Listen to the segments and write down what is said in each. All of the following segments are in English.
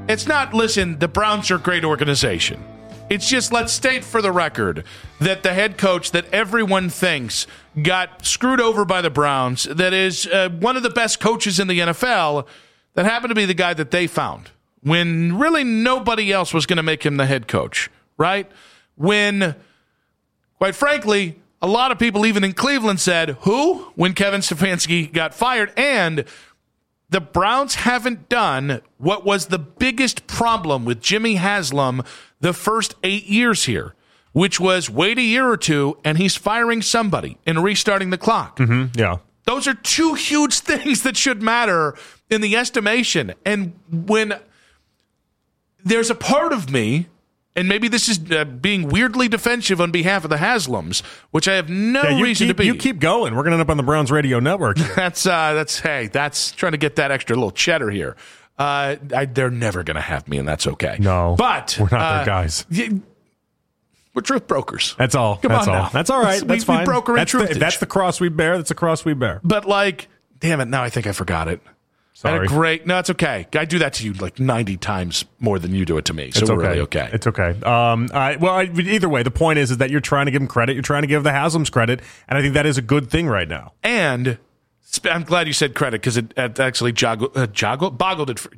It's not, listen, the Browns are a great organization. It's just, let's state for the record that the head coach that everyone thinks got screwed over by the Browns, that is one of the best coaches in the NFL, that happened to be the guy that they found when really nobody else was going to make him the head coach, right? When, quite frankly, a lot of people even in Cleveland said, who? When Kevin Stefanski got fired. And the Browns haven't done what was the biggest problem with Jimmy Haslam the first 8 years here, which was wait a year or two and he's firing somebody and restarting the clock. Mm-hmm. Yeah. Those are two huge things that should matter in the estimation. And when there's a part of me, and maybe this is being weirdly defensive on behalf of the Haslams, which I have no reason to be. You keep going. We're going to end up on the Browns radio network. That's trying to get that extra little cheddar here. They're never going to have me, and that's okay. No, but we're not their guys. We're truth brokers. That's all. Come that's on all. now. That's all right. That's fine. We broker in truth. If that's the cross we bear, that's the cross we bear. But damn it, now I think I forgot it. Sorry. No, it's okay. I do that to you 90 times more than you do it to me. So it's we're really okay. It's okay. Either way, the point is that you're trying to give him credit. You're trying to give the Haslams credit, and I think that is a good thing right now. And I'm glad you said credit because it actually boggled it.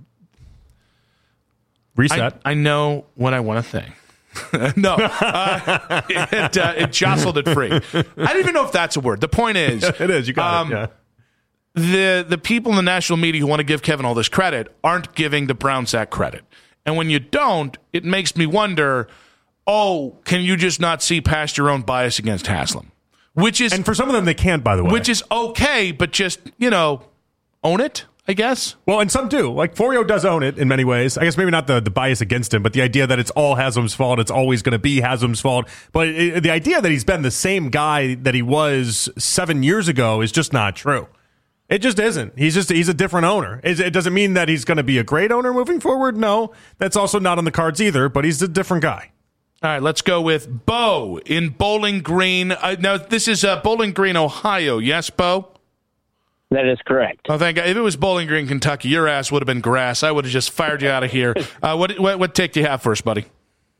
Reset. I know what I want to think. No, it jostled it free. I don't even know if that's a word. The point is, it is. You got it. Yeah. The people in the national media who want to give Kevin all this credit aren't giving the Browns that credit. And when you don't, it makes me wonder, can you just not see past your own bias against Haslam? And for some of them, they can't, by the way. Which is okay, but just, own it, I guess. Well, and some do. Florio does own it in many ways. I guess maybe not the bias against him, but the idea that it's all Haslam's fault, it's always going to be Haslam's fault. But the idea that he's been the same guy that he was 7 years ago is just not true. It just isn't. He's a different owner. It doesn't mean that he's going to be a great owner moving forward. No, that's also not on the cards either, but he's a different guy. All right, let's go with Bo in Bowling Green. Now, this is Bowling Green, Ohio. Yes, Bo? That is correct. Oh, thank God. If it was Bowling Green, Kentucky, your ass would have been grass. I would have just fired you out of here. What take do you have first, buddy?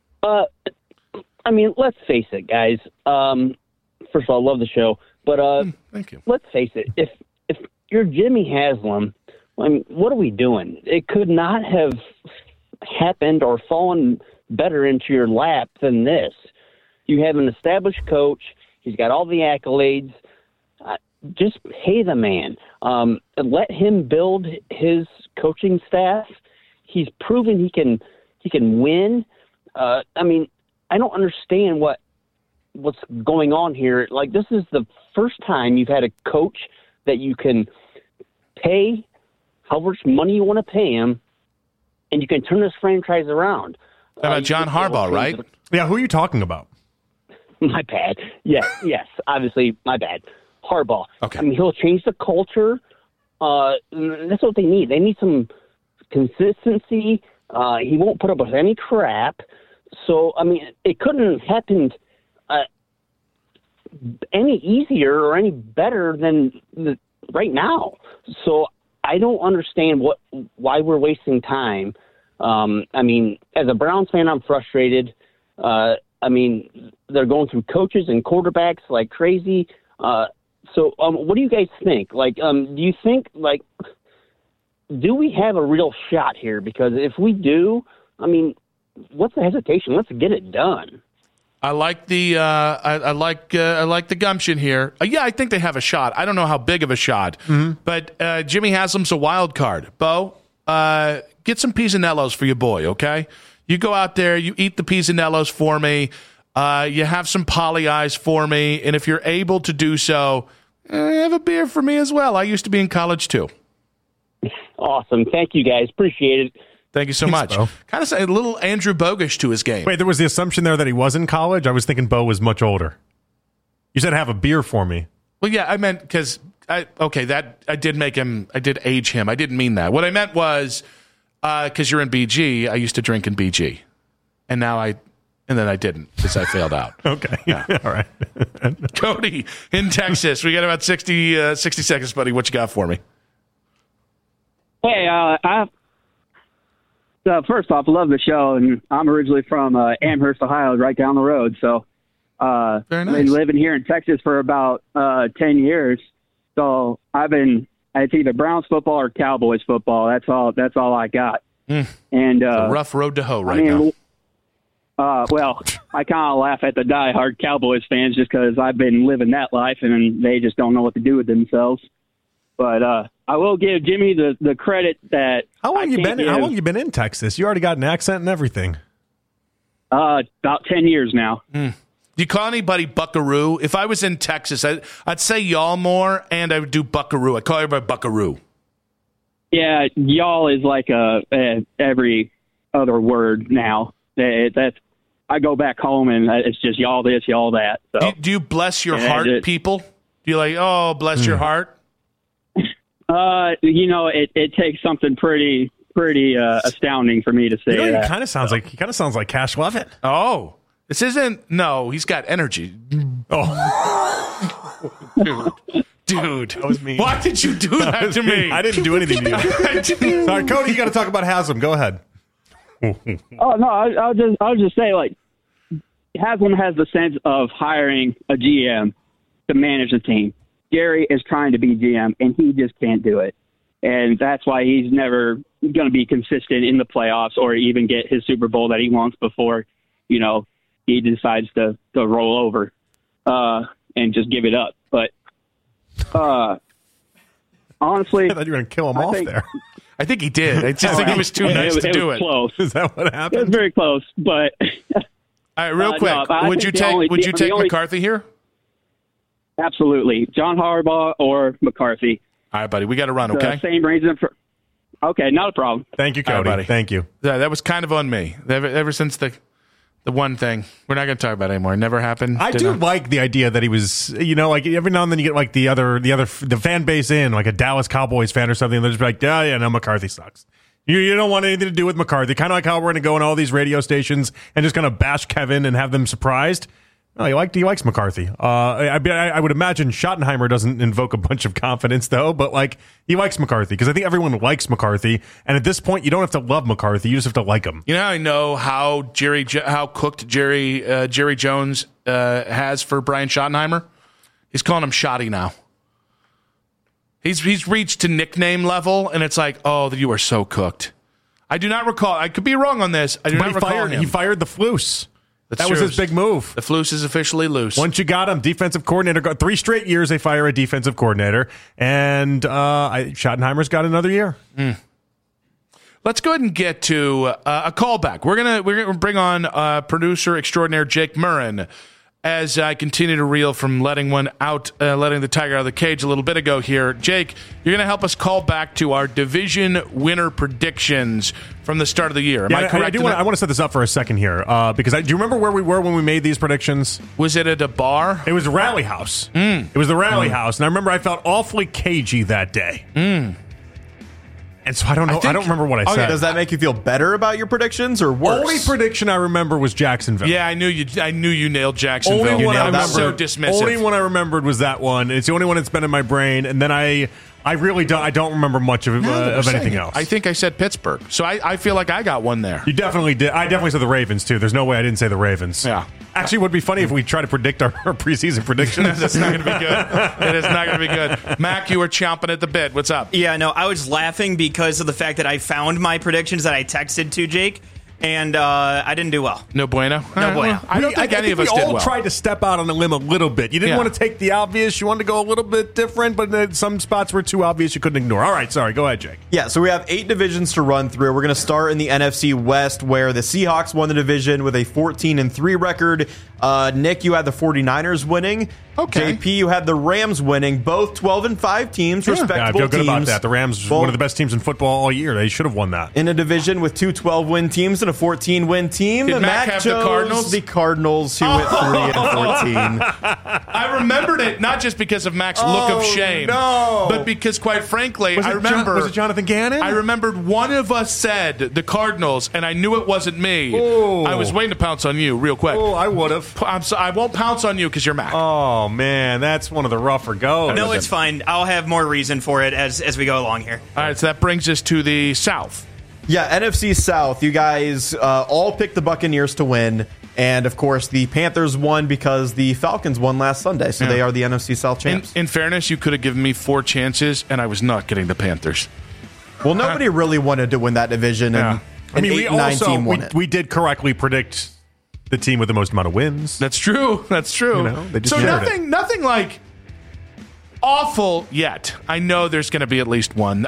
Let's face it, guys. First of all, I love the show. But thank you. Let's face it. If you're Jimmy Haslam, what are we doing? It could not have happened or fallen better into your lap than this. You have an established coach. He's got all the accolades. Just pay the man. Let him build his coaching staff. He's proven he can win. I don't understand what's going on here. This is the first time you've had a coach that you can pay how much money you want to pay him, and you can turn this franchise around. How about John Harbaugh, right? Yeah, who are you talking about? My bad. Yes, obviously, my bad. Harbaugh. Okay. He'll change the culture. That's what they need. They need some consistency. He won't put up with any crap. So, it couldn't have happened any easier or any better than right now. So I don't understand why we're wasting time. As a Browns fan, I'm frustrated. They're going through coaches and quarterbacks like crazy. So what do you guys think? Do you think, do we have a real shot here? Because if we do, what's the hesitation? Let's get it done. I like the I like the gumption here. I think they have a shot. I don't know how big of a shot, but Jimmy Haslam's a wild card. Bo, get some Pisanellos for your boy, okay? You go out there, you eat the Pisanellos for me. You have some Poly Eyes for me, and if you're able to do so, have a beer for me as well. I used to be in college too. Awesome. Thank you, guys. Appreciate it. Thank you so much. Bo. Kind of a little Andrew Bogish to his game. Wait, there was the assumption there that he was in college? I was thinking Bo was much older. You said have a beer for me. Well, yeah, I meant because, I did age him. I didn't mean that. What I meant was, because you're in BG, I used to drink in BG. And then I didn't because I failed out. Okay. Yeah. All right. Cody in Texas. We got about 60 seconds, buddy. What you got for me? Hey, First off, I love the show, and I'm originally from Amherst, Ohio, right down the road. So Very nice. I've been living here in Texas for about 10 years. So it's either Browns football or Cowboys football. That's all I got. And A rough road to hoe now. Well, I kind of laugh at the diehard Cowboys fans just because I've been living that life and they just don't know what to do with themselves. But I will give Jimmy the credit that. How long you been in Texas? You already got an accent and everything. About 10 years now. Do you call anybody Buckaroo? If I was in Texas, I'd say y'all more, and I would do Buckaroo. I'd call everybody Buckaroo. Yeah, y'all is like every other word now. I go back home and it's just y'all this, y'all that. So. Do you bless your heart, people? Do you like, oh, bless your heart? It takes something pretty astounding for me to say that. He kind of sounds like Cash Levitt. Oh, this isn't. No, he's got energy. Oh, dude, that was mean. Why did you do that to me? I didn't do anything to you. Sorry, Cody, you got to talk about Haslam. Go ahead. Oh no, I'll just say, like, Haslam has the sense of hiring a GM to manage the team. Jerry is trying to be GM, and he just can't do it. And that's why he's never going to be consistent in the playoffs or even get his Super Bowl that he wants before, he decides to roll over and just give it up. But honestly, I thought you were going to kill him off there. I think he did. I just think he was too nice to do it. Close. Is that what happened? It was very close, but all right, real quick, would you take McCarthy here? Absolutely, John Harbaugh or McCarthy. All right, buddy, we got to run. Okay, same reason for. Okay, not a problem. Thank you, Cody. All right, buddy. Thank you. Yeah, that was kind of on me. Ever since the one thing we're not going to talk about it anymore. It never happened. I do like the idea that he was, like every now and then you get like the fan base in, like a Dallas Cowboys fan or something, and they're just like, yeah, no, McCarthy sucks. You don't want anything to do with McCarthy. Kind of like how we're going to go on all these radio stations and just going to bash Kevin and have them surprised. No, he likes McCarthy. I would imagine Schottenheimer doesn't invoke a bunch of confidence, though, but like he likes McCarthy because I think everyone likes McCarthy. And at this point, you don't have to love McCarthy; you just have to like him. You know how I know how cooked Jerry Jones has for Brian Schottenheimer? He's calling him Shotty now. He's reached to nickname level, and it's like, oh, you are so cooked. I do not recall. I could be wrong on this. I do not recall him. He fired the Flus. That was his big move. The Flus is officially loose. Once you got him, defensive coordinator. 3 straight years they fire a defensive coordinator, and Schottenheimer's got another year. Let's go ahead and get to a callback. We're gonna bring on producer extraordinaire Jake Murrin as I continue to reel from letting the tiger out of the cage a little bit ago here. Jake, you're going to help us call back to our division winner predictions from the start of the year. Am I correct? I want to set this up for a second here because do you remember where we were when we made these predictions? Was it at a bar? It was Rally House. It was the Rally House, and I remember I felt awfully cagey that day. And so I don't know. I don't remember what I said. Does that make you feel better about your predictions or worse? Only prediction I remember was Jacksonville. Yeah, I knew you nailed Jacksonville. Only one I'm so dismissive. Only one I remembered was that one. It's the only one that's been in my brain. And then I really don't. I don't remember much of anything else. I think I said Pittsburgh, so I feel like I got one there. You definitely did. I definitely said the Ravens too. There's no way I didn't say the Ravens. Yeah. Actually, it would be funny if we try to predict our preseason predictions. That's not going to be good. It is not going to be good. Mac, you were chomping at the bit. What's up? Yeah, no, I was laughing because of the fact that I found my predictions that I texted to Jake. And I didn't do well. No bueno? No bueno. I don't think any of us did well. We all tried to step out on a limb a little bit. You didn't want to take the obvious. You wanted to go a little bit different, but some spots were too obvious you couldn't ignore. All right, sorry. Go ahead, Jake. Yeah, so we have 8 divisions to run through. We're going to start in the NFC West, where the Seahawks won the division with a 14-3 record. Nick, you had the 49ers winning. Okay. JP, you had the Rams winning. Both 12-5 teams, respectable I feel good teams. about that. The Rams were one of the best teams in football all year. They should have won that. In a division with 2 12-win teams and a 14-win team. Did Mac have chose the Cardinals? The Cardinals, who went 3-14. I remembered it not just because of Mac's look of shame, but because, quite frankly, was it Jonathan Gannon? I remembered one of us said the Cardinals, and I knew it wasn't me. Ooh. I was waiting to pounce on you real quick. Oh, I would have. I won't pounce on you because you're Mac. Oh, man, that's one of the rougher goes. No, it's fine. I'll have more reason for it as we go along here. All right, so that brings us to the South. Yeah, NFC South. You guys all picked the Buccaneers to win. And, of course, the Panthers won because the Falcons won last Sunday. So they are the NFC South champs. In fairness, you could have given me 4 chances, and I was not getting the Panthers. Well, nobody really wanted to win that division. And an 8-9 team won it. We did correctly predict the team with the most amount of wins. That's true. That's true. They just so shared it. nothing like awful yet. I know there's going to be at least one.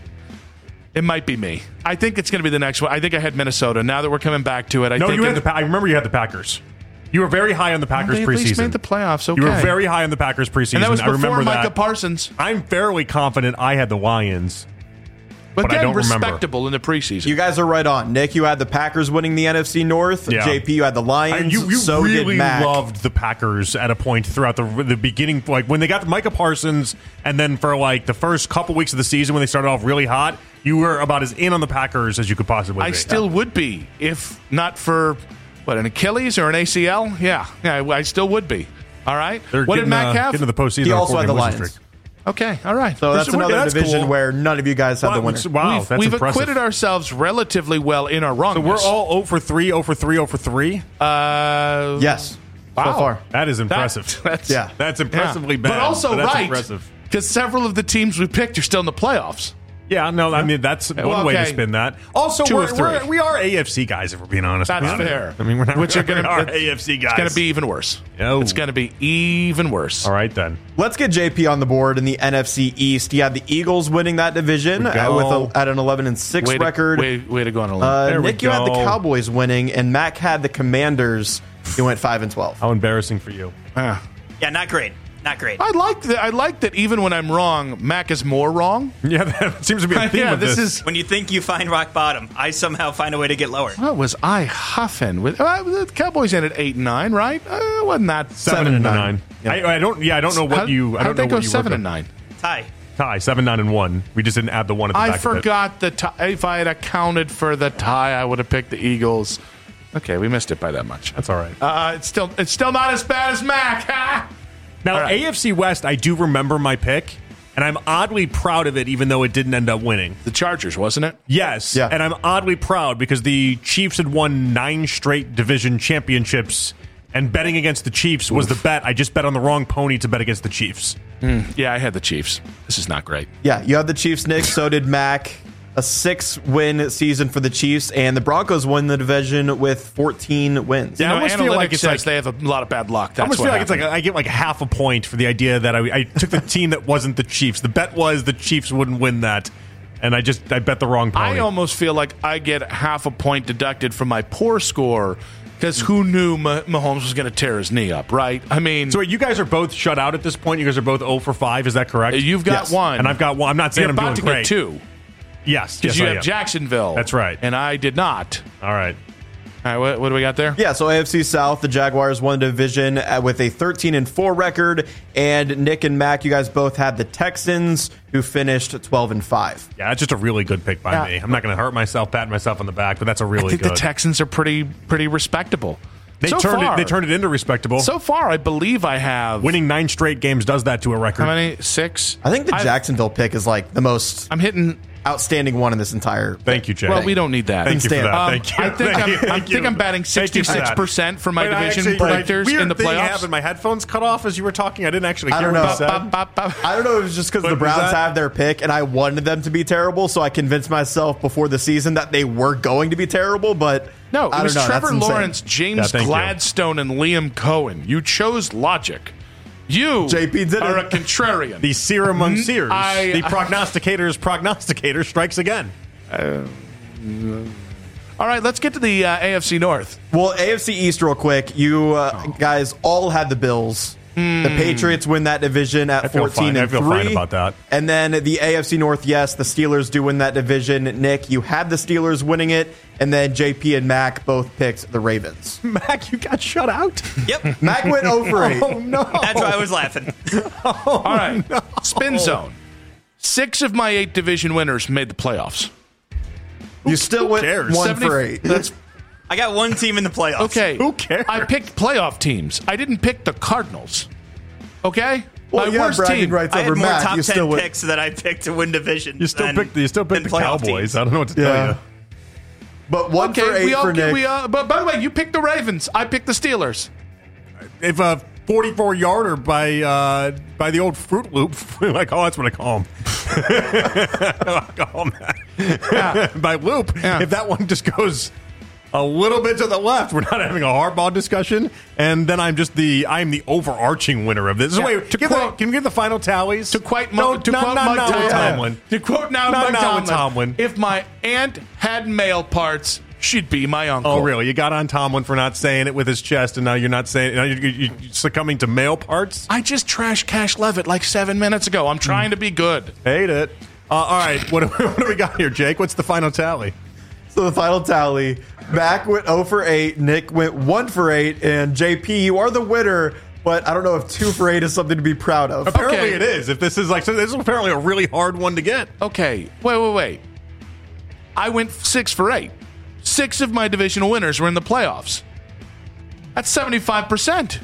It might be me. I think it's going to be the next one. I think I had Minnesota. Now that we're coming back to it, I think you had I remember you had the Packers. You were very high on the Packers they at preseason. least made the playoffs. Okay. You were very high on the Packers preseason. And that was before I remember Micah that. Parsons. I'm fairly confident I had the Lions. But I again, don't remember. respectable in the preseason. You guys are right on. Nick, you had the Packers winning the NFC North. Yeah. JP, you had the Lions. You so really did Mac. loved the Packers at a point throughout the beginning, like when they got Micah Parsons, and then for like the first couple weeks of the season when they started off really hot, you were about as in on the Packers as you could possibly be. I still would be if not for an Achilles or an ACL. Yeah, I still would be. All right. What did Mac have? Getting to the postseason. He also had the Lions. Lions. Okay, all right. So that's another division cool. where none of you guys had the winner. Wow, that's we've impressive. acquitted ourselves relatively well in our wrongness. So we're all 0 for 3, 0 for 3, 0 for 3? Yes. Wow. So far. That is impressive. That's impressively bad. But also that's right, impressive. because several of the teams we picked are still in the playoffs. Yeah, no, I mean, that's one way to spin that. Also, 2 of 3. we are AFC guys, if we're being honest. That's about it. fair. I mean, we're not Which are gonna- AFC guys. It's going to be even worse. Oh. It's going to be even worse. All right, then. Let's get JP on the board in the NFC East. You had the Eagles winning that division at an 11-6 record. Way to go on a limb. Nick, you had the Cowboys winning, and Mac had the Commanders. You went 5-12. How embarrassing for you. Yeah, not great. Not great. I like that even when I'm wrong, Mac is more wrong. Yeah, that seems to be a theme of this. When you think you find rock bottom, I somehow find a way to get lower. What was I huffing with? The Cowboys ended 8-9, right? Wasn't that 7-9? I don't know what you. I don't know they go what you 7-9. Tie. 7-9-1. We just didn't add the one at the back. I forgot the tie. If I had accounted for the tie, I would have picked the Eagles. Okay, we missed it by that much. That's all right. It's still not as bad as Mac. Ha! Now, right. AFC West, I do remember my pick, and I'm oddly proud of it, even though it didn't end up winning. The Chargers, wasn't it? Yes, Yeah. and I'm oddly proud because the Chiefs had won 9 straight division championships, and betting against the Chiefs was the bet. I just bet on the wrong pony to bet against the Chiefs. Yeah, I had the Chiefs. This is not great. Yeah, you had the Chiefs, Nick. So did Mac. A 6-win season for the Chiefs, and the Broncos won the division with 14 wins. Yeah, I almost feel like analytics it's says like they have a lot of bad luck. That's I almost what feel like it's happened. like I get like half a point for the idea that I took the team that wasn't the Chiefs. The bet was the Chiefs wouldn't win that, and I bet the wrong pony. I almost feel like I get half a point deducted from my poor score because who knew Mahomes was going to tear his knee up, right? I mean, So you guys are both shut out at this point. You guys are both 0 for 5. Is that correct? you've got Yes. one, And I've got one. I'm not saying You're I'm about doing to great. get 2 Yes, because yes, you I have am. Jacksonville. That's right. and I did not. All right. All right, what do we got there? Yeah, so AFC South, the Jaguars won the division with a 13-4 record, and Nick and Mac, you guys both had the Texans, who finished 12-5. Yeah, that's just a really good pick by me. I'm not going to hurt myself, patting myself on the back, but that's a really I think good. the Texans are pretty respectable. They turned it into respectable. So far, I believe I have Winning 9 straight games does that to a record. how many? 6. I think the Jacksonville pick is like the most I'm hitting. outstanding one in this entire. Thank you, Jay. Well, we don't need that. Thank you for Stand. that. Thank you. I think I'm batting Thank you for that. 66% for my Wait, division actually, predictors weird in the thing playoffs. happened. My headphones cut off as you were talking. I didn't actually I hear don't what know. you said. I don't know if it was just because the What was Browns that? have their pick, and I wanted them to be terrible, so I convinced myself before the season that they were going to be terrible. But No, I it was don't know. Trevor That's insane. Lawrence, James Yeah, thank you. Gladstone, and Liam Cohen. You chose logic. You JP did are it. a contrarian. The seer among seers. I- The prognosticator strikes again. All right, let's get to the AFC North. Well, AFC East, real quick. You guys all had the Bills. The Patriots win that division at I feel 14 fine. and I feel 3. fine about that. And then the AFC North, yes, the Steelers do win that division. Nick, you had the Steelers winning it, and then JP and Mac both picked the Ravens. Mac, you got shut out. Yep. Mac went 0 for 8. Oh no! That's why I was laughing. All right, spin zone. 6 of my 8 division winners made the playoffs. You still went cares? 1 for 8. That's I got one team in the playoffs. okay. Who cares? I picked playoff teams. I didn't pick the Cardinals. Okay, Well, my you have worst bragging team. rights I had over more Mac. top You 10 still went. picks that I picked to win division. You still picked the than Cowboys. playoff teams. I don't know what to tell Yeah. you. But 1 for 8 for Nick. But by the way, you picked the Ravens. I picked the Steelers. If a 44-yarder by the old Fruit Loop, that's what I call him. I call him that. By Loop, if that one just goes a little bit to the left, we're not having a hardball discussion, and then I'm the overarching winner of this. So wait, can we give the final tallies? To quote Mike Tomlin. If my aunt had male parts, she'd be my uncle. Oh, really? You got on Tomlin for not saying it with his chest, and now you're not saying it. Now you're succumbing to male parts? I just trashed Cash Levitt like 7 minutes ago. I'm trying to be good. Hate it. All right, what do we got here, Jake? What's the final tally? So the final tally, Mac went 0 for 8, Nick went 1 for 8, and JP, you are the winner, but I don't know if 2 for 8 is something to be proud of. Apparently it is. If this is this is apparently a really hard one to get. Okay, wait. I went 6 for 8. 6 of my divisional winners were in the playoffs. That's 75%.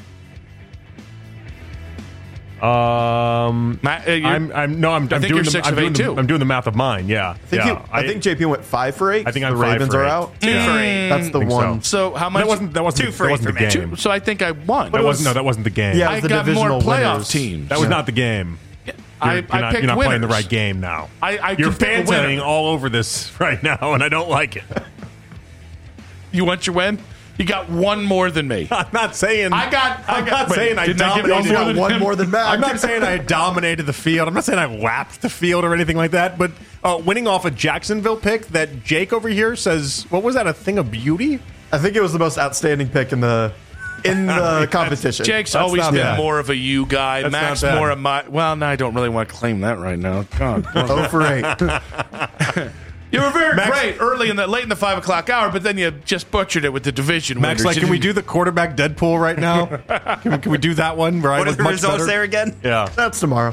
Matt, I'm doing 6 of 8 too. I'm doing the math of mine. Yeah, I think JP went 5 for 8. I think I'm the 5 Ravens for 8. are out. 2 for 8. That's the one. So how much? That wasn't 2 for 8 the game. So I think I won. That wasn't the game. Yeah, I the got more divisional playoff winners. teams. That was not the game. I You're not picked playing the winners. right game now. You're can pick a winner. fantasing all over this right now, and I don't like it. You want your win? You got one more than me. I'm not saying I'm not saying I didn't I get dominated. one more than One him? more than Mac. I'm not saying I dominated the field. I'm not saying I lapped the field or anything like that. But winning off a Jacksonville pick that Jake over here says, what was that? A thing of beauty? I think it was the most outstanding pick in the competition. Jake's That's always not been bad. more of a you guy. That's Max not bad. more of my. Well, no, I don't really want to claim that right now. God. 0 for 8. You were very Max- great late in the 5 o'clock hour, but then you just butchered it with the division Max, winners. can we do the quarterback Deadpool right now? Can we do that one? Where I What are was the much results better? there again? Yeah, That's tomorrow.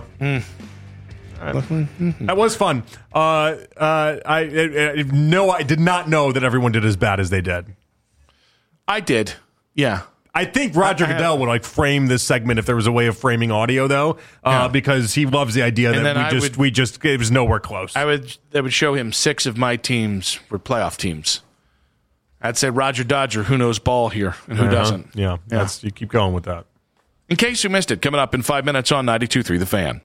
that was fun. I did not know that everyone did as bad as they did. I did. Yeah. I think Roger I have- Goodell would frame this segment if there was a way of framing audio, though, because he loves the idea And that then it was nowhere close. I would show him 6 of my teams were playoff teams. I'd say Roger Dodger, who knows ball here and who doesn't. Yeah, you keep going with that. In case you missed it, coming up in 5 minutes on 92.3 The Fan.